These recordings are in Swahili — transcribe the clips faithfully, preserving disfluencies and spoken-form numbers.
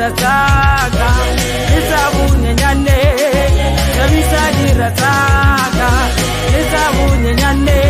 dirataka Nisabu nyane Sabisa dirataka Nisabu nyane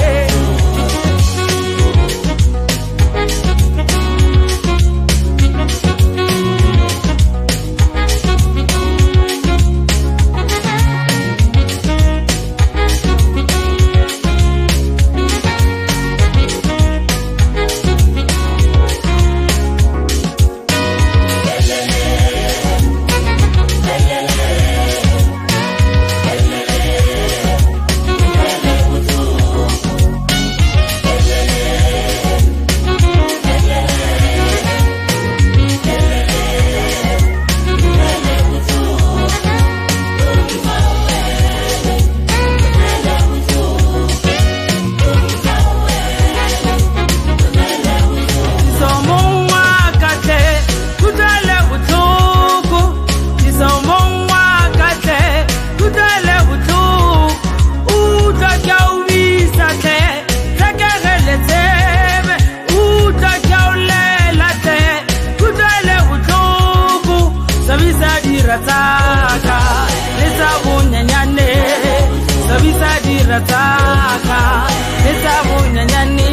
Dirataka Nisabu nyane Sabisa dirataka Nisabu nyane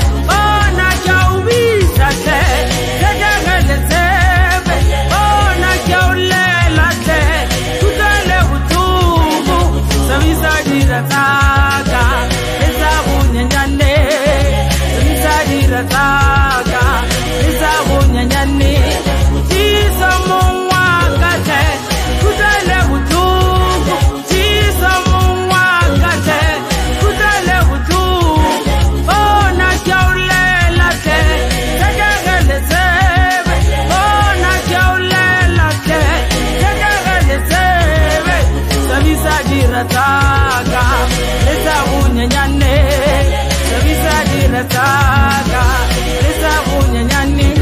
Ona kiawisa te Tegagale tebe Ona kiawlela te Tutale utubu Sabisa dirataka Nisabu nyane Sabisa dirataka Nisabu nyane Isa mungwa kate Kutale utubu Isa mungwa kate Kutale utubu Ona kiaulela te Tegagale tebe Ona kiaulela te Tegagale tebe Sabisa dirataka Nisabu nyane Sabisa dirataka Nisabu nyane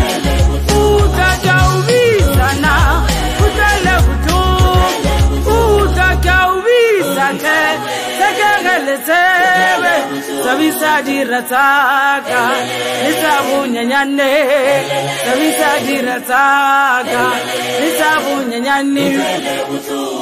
Sabisa dirataka Nisabu nyane Sabisa dirataka Nisabu nyane